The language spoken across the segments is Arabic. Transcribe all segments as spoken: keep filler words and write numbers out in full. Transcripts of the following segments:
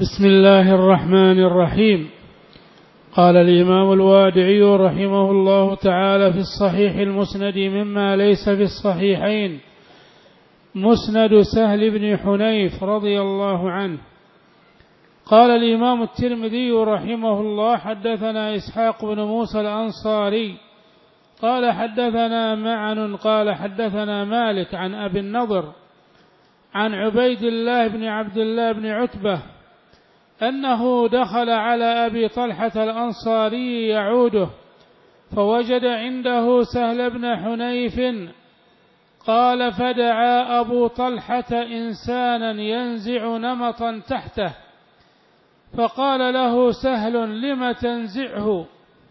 بسم الله الرحمن الرحيم. قال الإمام الوادعي رحمه الله تعالى في الصحيح المسند مما ليس في الصحيحين مسند سهل بن حنيف رضي الله عنه. قال الإمام الترمذي رحمه الله حدثنا إسحاق بن موسى الأنصاري قال حدثنا معن قال حدثنا مالك عن أبي النضر عن عبيد الله بن عبد الله بن عتبة أنه دخل على أبي طلحة الأنصاري يعوده فوجد عنده سهل بن حنيف. قال فدعا أبو طلحة إنسانا ينزع نمطا تحته فقال له سهل لم تنزعه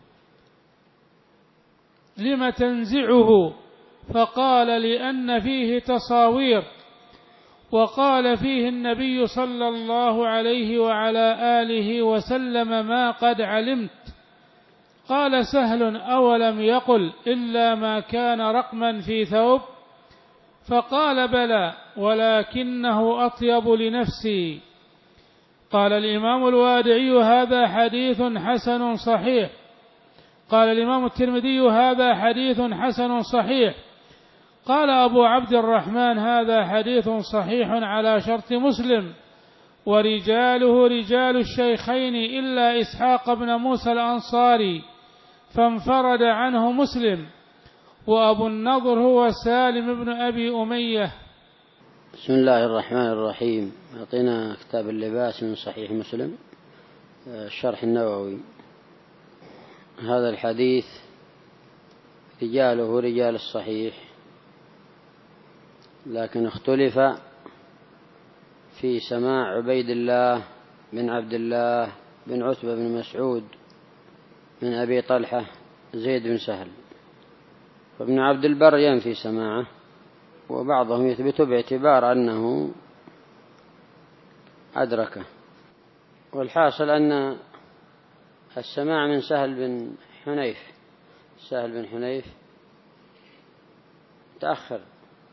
لم تنزعه فقال لأن فيه تصاوير وقال فيه النبي صلى الله عليه وعلى آله وسلم ما قد علمت. قال سهل أولم يقل إلا ما كان رقما في ثوب؟ فقال بلى ولكنه أطيب لنفسي. قال الإمام الوادعي هذا حديث حسن صحيح. قال الإمام الترمذي هذا حديث حسن صحيح. قال أبو عبد الرحمن هذا حديث صحيح على شرط مسلم ورجاله رجال الشيخين إلا إسحاق بن موسى الأنصاري فانفرد عنه مسلم وأبو النضر هو سالم بن أبي أمية. بسم الله الرحمن الرحيم. أعطينا كتاب اللباس من صحيح مسلم الشرح النووي. هذا الحديث رجاله رجال الصحيح لكن اختلف في سماع عبيد الله بن عبد الله بن عتبة بن مسعود من أبي طلحة زيد بن سهل. فابن عبد البر ينفي سماعه وبعضهم يثبت باعتبار أنه أدركه. والحاصل أن السماع من سهل بن حنيف سهل بن حنيف تأخر،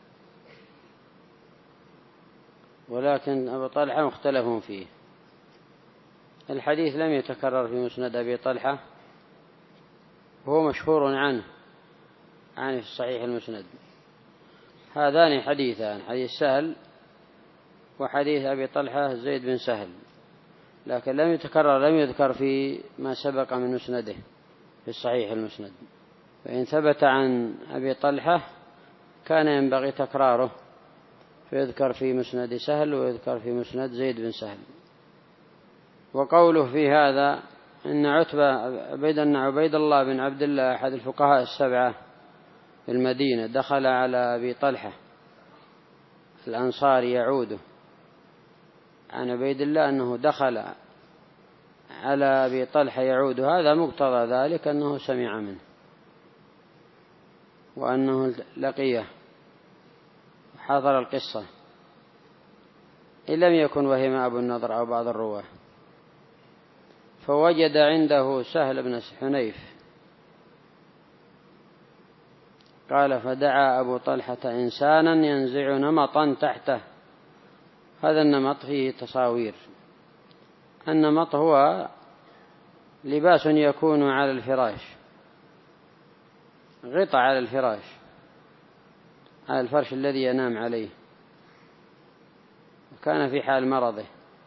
ولكن أبو طلحة مختلف فيه. الحديث لم يتكرر في مسند أبي طلحة وهو مشهور عنه عن في الصحيح المسند. هذان حديثان، حديث سهل وحديث أبي طلحة زيد بن سهل، لكن لم يتكرر لم يذكر في ما سبق من مسنده في الصحيح المسند. فإن ثبت عن أبي طلحة كان ينبغي تكراره فيذكر في مسند سهل ويذكر في مسند زيد بن سهل. وقوله في هذا إن عتبة عبيد أن عبيد الله بن عبد الله أحد الفقهاء السبعة في المدينة دخل على أبي طلحة الأنصاري يعوده، عن عبيد الله أنه دخل على أبي طلحة يعوده، هذا مقتضى ذلك أنه سمع منه وأنه لقيه حضر القصة، إن لم يكن وهم أبو النضر أو بعض الرواه. فوجد عنده سهل بن حنيف. قال فدعا أبو طلحة إنسانا ينزع نمطا تحته. هذا النمط فيه تصاوير. النمط هو لباس يكون على الفراش، غطاء على الفراش، على الفرش الذي ينام عليه، وكان في حال مرضه.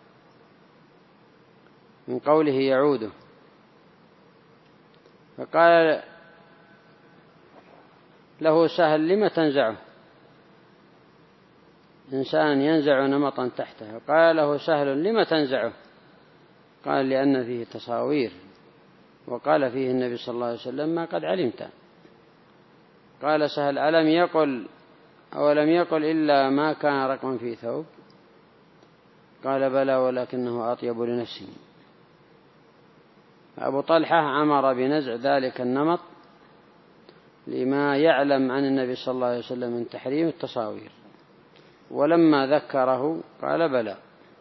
من قوله يعوده، فقال له سهل لم تنزعه؟ إنسان ينزع نمطا تحته. قال له سهل لم تنزعه؟ قال لأن فيه تصاوير وقال فيه النبي صلى الله عليه وسلم ما قد علمت. قال سهل ألم يقل أو لم يقل إلا ما كان رقما في ثوب؟ قال بلى ولكنه أطيب لنفسه. أبو طلحة أمر بنزع ذلك النمط لما يعلم عن النبي صلى الله عليه وسلم من تحريم التصاوير، ولما ذكره قال بلى.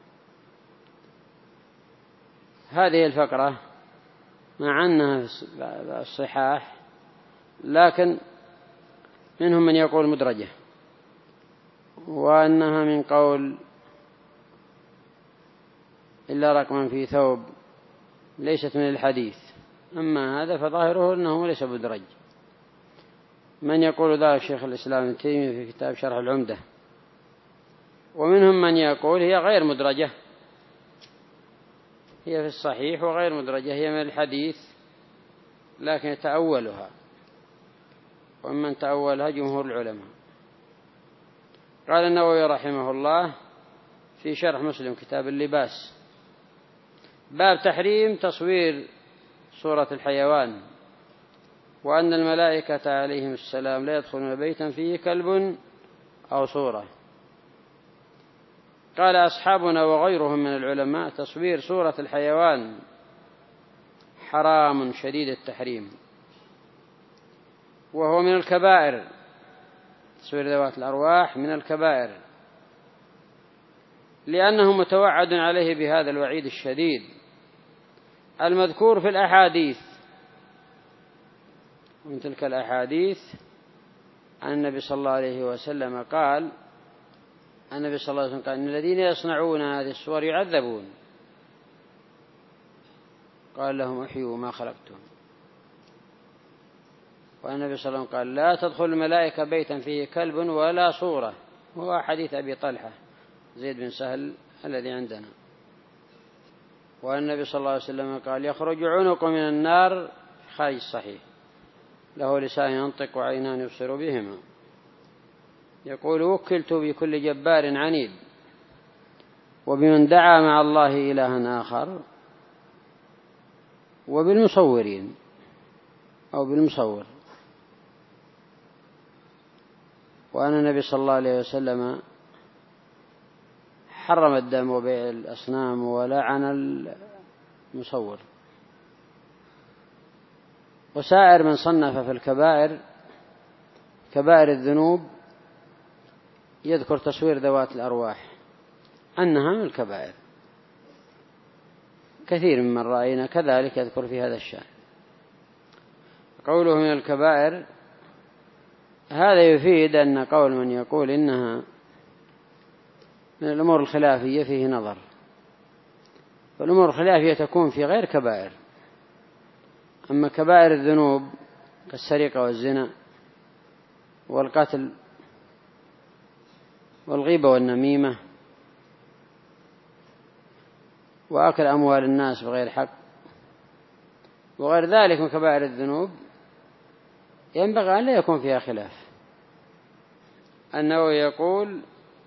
هذه الفقرة مع أنها في الصحاح لكن منهم من يقول مدرجة، وأنها من قول إلا رقما في ثوب ليست من الحديث. أما هذا فظاهره أنه ليس مدرج. من يقول ذلك شيخ الإسلام ابن تيمية في كتاب شرح العمدة، ومنهم من يقول هي غير مدرجة، هي في الصحيح وغير مدرجة، هي من الحديث لكن تأولها، ومن تأولها جمهور العلماء. قال النووي رحمه الله في شرح مسلم كتاب اللباس: باب تحريم تصوير صورة الحيوان، وأن الملائكة عليهم السلام لا يدخلون بيتا فيه كلب أو صورة. قال أصحابنا وغيرهم من العلماء: تصوير صورة الحيوان حرام شديد التحريم، وهو من الكبائر. تصوير ذوات الأرواح من الكبائر، لأنه متوعد عليه بهذا الوعيد الشديد المذكور في الأحاديث. ومن تلك الأحاديث عن النبي صلى الله عليه وسلم قال: النبي صلى الله عليه وسلم قال: إن الذين يصنعون هذه الصور يعذبون. قال لهم: احيوا ما خلقتم. والنبي صلى الله عليه وسلم قال: لا تدخل الملائكة بيتا فيه كلب ولا صورة. وهو حديث أبي طلحة زيد بن سهل الذي عندنا. والنبي صلى الله عليه وسلم قال: يخرج عنق من النار، خارج الصحيح، له لسان ينطق وعينان يبصر بهما. يقول: وكلت بكل جبار عنيد، وبمن دعا مع الله إلها آخر، وبالمصورين أو بالمصور. وأن النبي صلى الله عليه وسلم حرم الدم وبيع الأصنام ولعن المصور. وسائر من صنف في الكبائر كبائر الذنوب يذكر تصوير ذوات الأرواح أنها من الكبائر. كثير من رأينا كذلك يذكر في هذا الشأن. قوله من الكبائر هذا يفيد أن قول من يقول إنها من الأمور الخلافية فيه نظر. والأمور الخلافية تكون في غير كبائر. أما كبائر الذنوب كالسرقة والزنا والقتل والغيبة والنميمة وأكل أموال الناس بغير حق وغير ذلك من كبائر الذنوب ينبغي أن لا يكون فيها خلاف. النووي يقول: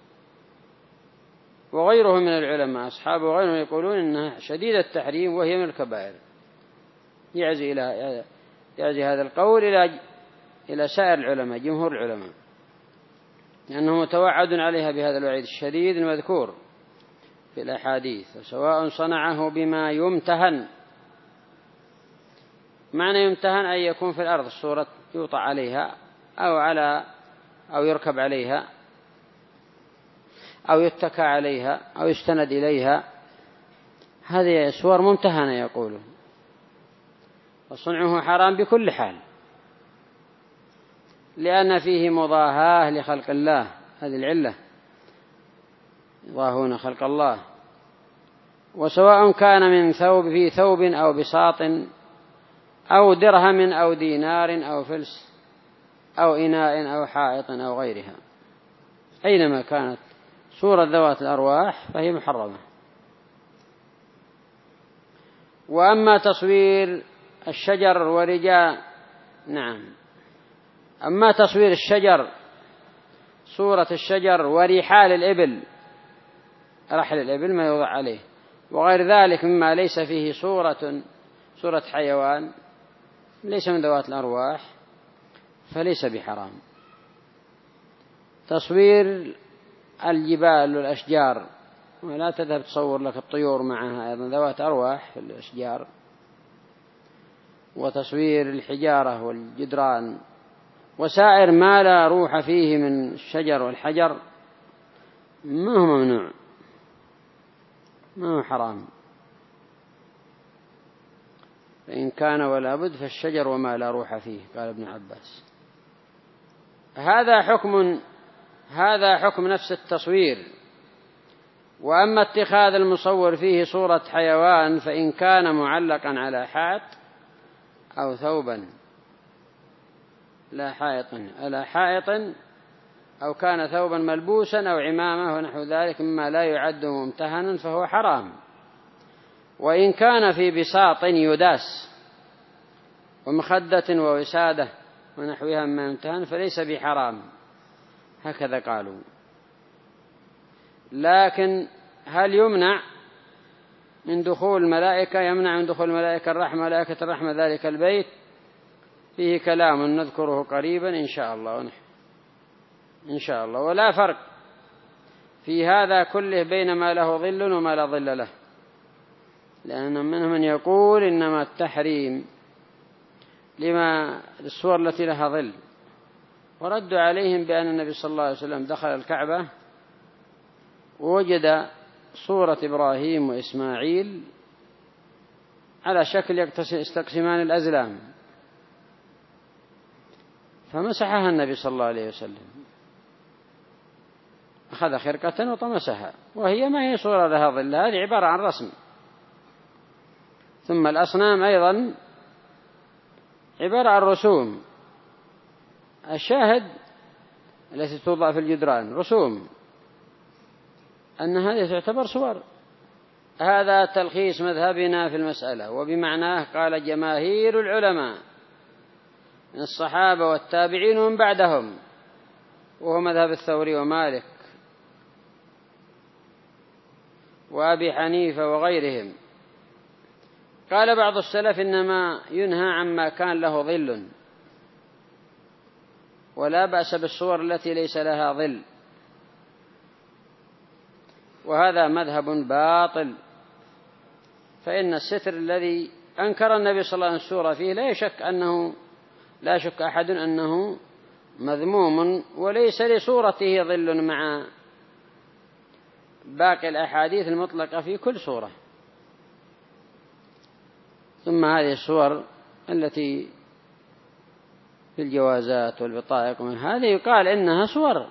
وغيره من العلماء أصحابه وغيرهم يقولون إنها شديدة التحريم وهي من الكبائر. يعزي إلى يعزي هذا القول إلى إلى سائر العلماء جمهور العلماء، لأنه متوعد عليها بهذا الوعيد الشديد المذكور في الأحاديث. وسواء صنعه بما يمتهن. معنى يمتهن أن يكون في الأرض الصورة يوطع عليها أو على أو يركب عليها أو يتكى عليها أو يستند إليها، هذه صور ممتهنة يقولون. وصنعه حرام بكل حال، لأن فيه مضاهاة لخلق الله. هذه العلة، يضاهون خلق الله. وسواء كان من ثوب في ثوب أو بساط أو درهم أو دينار أو فلس أو إناء أو حائط أو غيرها، أينما كانت صورة ذوات الأرواح فهي محرمة. وأما تصوير الشجر ورجال نعم أما تصوير الشجر صورة الشجر ورحال الإبل، رحل الإبل ما يوضع عليه وغير ذلك مما ليس فيه صورة صورة حيوان ليس من ذوات الأرواح فليس بحرام. تصوير الجبال والأشجار، ولا تذهب تصور لك الطيور معها أيضا ذوات أرواح في الأشجار. وتصوير الحجارة والجدران وسائر ما لا روح فيه من الشجر والحجر ما هو ممنوع، ما هو حرام. فإن كان ولا بد فالشجر وما لا روح فيه، قال ابن عباس. هذا حكم هذا حكم نفس التصوير. وأما اتخاذ المصور فيه صورة حيوان فإن كان معلقا على حائط أو ثوبا لا حائط على حائط أو كان ثوبا ملبوسا أو عمامة ونحو ذلك مما لا يعد ممتهنا فهو حرام. وإن كان في بساط يداس ومخدة ووسادة ونحوها مما يمتهن فليس بحرام، هكذا قالوا. لكن هل يمنع من دخول الملائكة يمنع من دخول الملائكة الرحمة ملائكة الرحمة ذلك البيت؟ فيه كلام نذكره قريبا إن شاء الله ونحن إن شاء الله. ولا فرق في هذا كله بين ما له ظل وما لا ظل له، لأن منهم من يقول إنما التحريم لما الصور التي لها ظل، وردوا عليهم بأن النبي صلى الله عليه وسلم دخل الكعبة ووجد صورة إبراهيم وإسماعيل على شكل يستقسمان الأزلام، فمسحها النبي صلى الله عليه وسلم، أخذ خرقة وطمسها، وهي ما هي صورة لها ظل، هذه عبارة عن رسم. ثم الأصنام أيضا عبارة عن رسوم، الشاهد التي توضع في الجدران رسوم، أن هذه تعتبر صور. هذا تلخيص مذهبنا في المسألة، وبمعناه قال جماهير العلماء من الصحابة والتابعين ومن بعدهم، وهو مذهب الثوري ومالك وأبي حنيفة وغيرهم. قال بعض السلف إنما ينهى عما كان له ظل، ولا بأس بالصور التي ليس لها ظل، وهذا مذهب باطل. فإن الستر الذي أنكر النبي صلى الله عليه وسلم السورة فيه لا يشك أنه لا شك أحد أنه مذموم، وليس لصورته ظل مع باقي الأحاديث المطلقة في كل صورة. ثم هذه الصور التي في الجوازات والبطائق من هذه يقال إنها صور،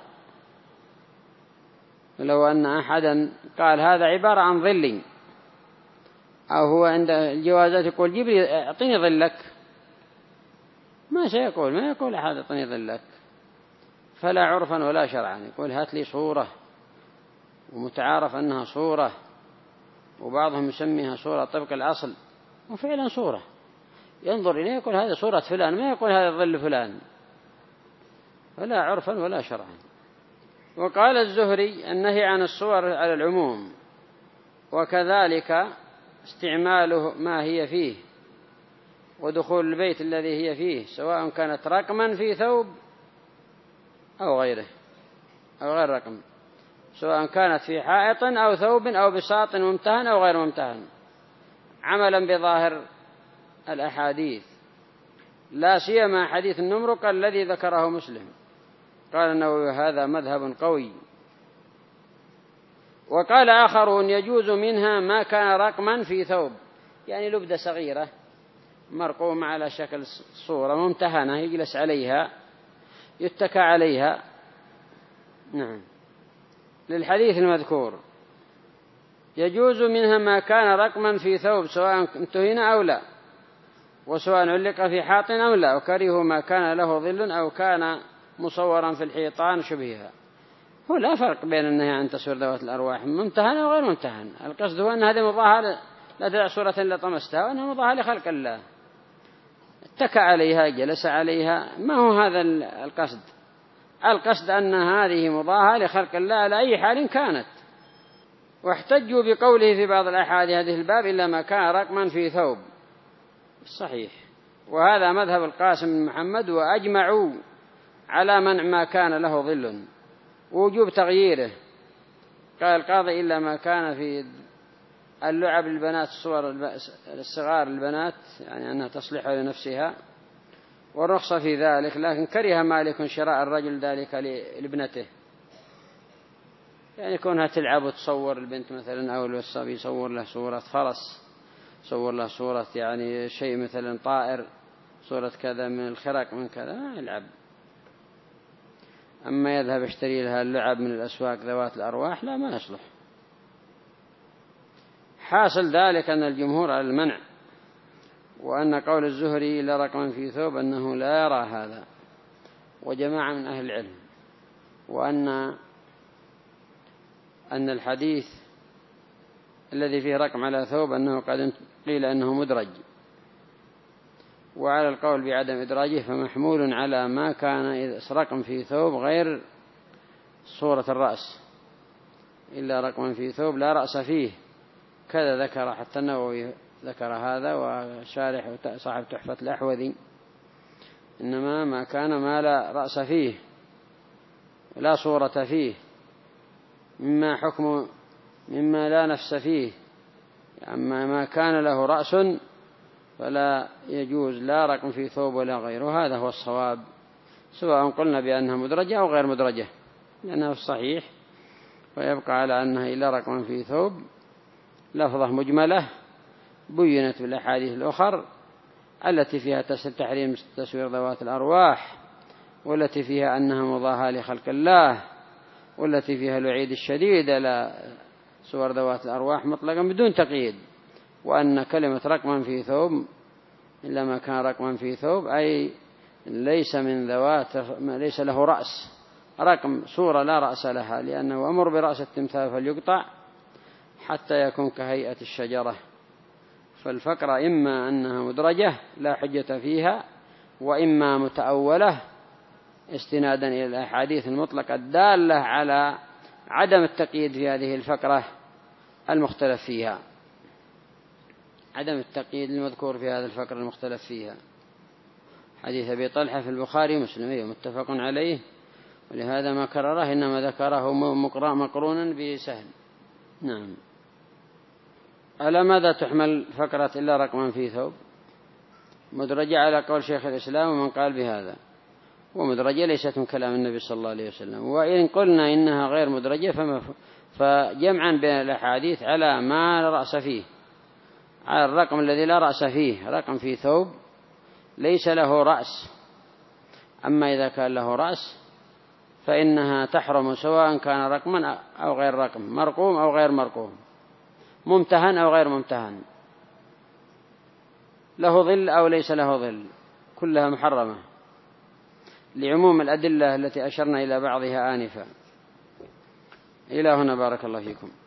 لو أن أحدا قال هذا عبارة عن ظل، أو هو عند الجوازات يقول جيب لي أعطيني ظلك، ما سيقول ما يقول أحد أعطيني ظلك، فلا عرفا ولا شرعا يقول هات لي صورة، ومتعارف أنها صورة، وبعضهم يسميها صورة طبق الأصل، وفعلا صورة ينظر إليه يقول هذه صورة فلان، ما يقول هذا ظل فلان، ولا عرفا ولا شرعا. وقال الزهري النهي عن الصور على العموم، وكذلك استعماله ما هي فيه، ودخول البيت الذي هي فيه، سواء كانت رقما في ثوب أو غيره أو غير رقم، سواء كانت في حائط أو ثوب أو بساط ممتهن أو غير ممتهن، عملا بظاهر الأحاديث، لا سيما حديث النمرق الذي ذكره مسلم. قال النووي هذا مذهب قوي. وقال آخرون يجوز منها ما كان رقما في ثوب، يعني لبدة صغيرة مرقومة على شكل صورة ممتهنة يجلس عليها يتكى عليها، نعم، للحديث المذكور يجوز منها ما كان رقما في ثوب سواء امتهن أو لا، وسواء علق في حائط أو لا، وكرهوا ما كان له ظل أو كان مصورا في الحيطان شبهها. هو لا فرق بين النهي عن تصوير ذوات الأرواح ممتهن أو غير ممتهن، القصد هو أن هذه مضاهاة لا تدع صورة إلا طمستها، وأنها مضاهاة لخلق الله، اتكى عليها جلس عليها، ما هو هذا القصد. القصد أن هذه مضاهاة لخلق الله على أي حال كانت. واحتجوا بقوله في بعض الأحاديث هذه الباب إلا ما كان رقما في ثوب، صحيح. وهذا مذهب القاسم بن محمد، وأجمعوا على منع ما كان له ظل ووجوب تغييره. قال القاضي إلا ما كان في اللعب للبنات، الصور الصغار للبنات، يعني أنها تصلح لنفسها، والرخصة في ذلك، لكن كره مالك شراء الرجل ذلك لابنته، يعني كونها تلعب وتصور البنت مثلا، أو الصبي يصور له صورة فرس، صور له صورة يعني شيء مثلا طائر، صورة كذا من الخرق من كذا، ما يلعب. أما يذهب يشتري لها اللعب من الأسواق ذوات الأرواح لا، ما يصلح. حاصل ذلك أن الجمهور على المنع، وأن قول الزهري إلا رقما في ثوب أنه لا يرى هذا، وجماعة من أهل العلم، وأن أن الحديث الذي فيه رقم على ثوب أنه قد قيل أنه مدرج، وعلى القول بعدم إدراجه فمحمول على ما كان رقم في ثوب غير صورة الرأس، إلا رقما في ثوب لا رأس فيه، كذا ذكر حتى النووي ذكر هذا، وشارح صاحب تحفة الأحوذي إنما ما كان ما لا رأس فيه لا صورة فيه مما حكم مما لا نفس فيه، أما ما كان له رأس فلا يجوز لا رقم في ثوب ولا غيره. هذا هو الصواب، سواء قلنا بأنها مدرجة أو غير مدرجة، لأنها الصحيح، ويبقى على أنها إلا رقم في ثوب لفظة مجملة بينت بالأحاديث الأخر التي فيها تحريم تسوير ذوات الأرواح، والتي فيها أنها مضاهاة لخلق الله، والتي فيها الوعيد الشديد على صور ذوات الأرواح مطلقا بدون تقييد، وأن كلمة رقما في ثوب إلا ما كان رقما في ثوب أي ليس من ذوات ليس له رأس، رقم صورة لا رأس لها، لأنه أمر برأس التمثال فليقطع حتى يكون كهيئة الشجرة. فالفقرة إما أنها مدرجة لا حجة فيها، وإما متأولة استنادا إلى الأحاديث المطلقة الدالة على عدم التقييد في هذه الفقرة المختلف فيها، عدم التقييد المذكور في هذا الفقرة المختلف فيها. حديث أبي طلحة في البخاري ومسلم متفق عليه، ولهذا ما كرره إنما ذكره مقرونا بسهل. نعم. على ماذا تحمل فقرة إلا رقما في ثوب؟ مدرجة على قول شيخ الإسلام ومن قال بهذا، ومدرجة ليست من كلام النبي صلى الله عليه وسلم. وإن قلنا إنها غير مدرجة فجمعا بين الأحاديث على ما رأس فيه، على الرقم الذي لا رأس فيه، رقم في ثوب ليس له رأس. أما إذا كان له رأس فإنها تحرم سواء كان رقما أو غير رقم، مرقوم أو غير مرقوم، ممتهن أو غير ممتهن، له ظل أو ليس له ظل، كلها محرمة لعموم الأدلة التي أشرنا إلى بعضها آنفا. إلى هنا بارك الله فيكم.